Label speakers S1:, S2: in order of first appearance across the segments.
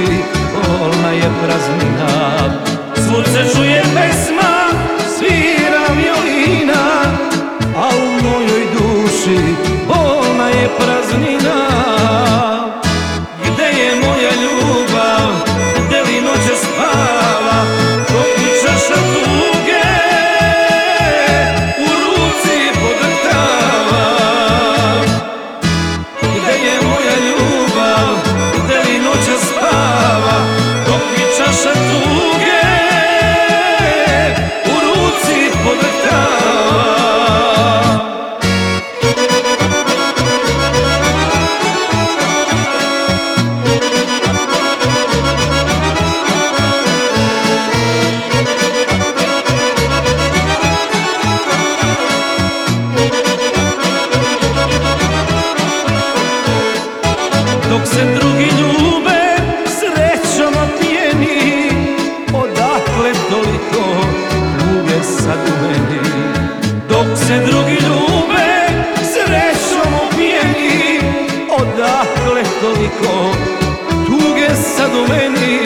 S1: duši, bolna je praznina. Svud se čuje pesma, svira violina, a u mojoj duši bolna je praznina. Gde je moja ljubav, gde li noće spava, dok mi čaša tuge u ruci podrhtava. Gde je moja ljubav, gde li noće spava, dok mi čaša tuge u ruci podrhtava. Dok se drugi ljube, srećom opijeni, odakle toliko tuge sad u meni? Dok se drugi ljube, srećom opijeni, odakle toliko tuge sad u meni?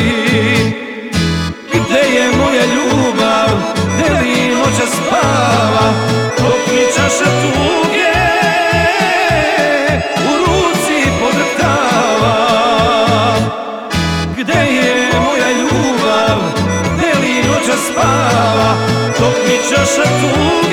S1: Gde je moja ljubav, gde li noće spava, dok mi čaša tuge u ruci podrhtava? Gde je moja ljubav, gde li noće spava, dok mi čaša tuge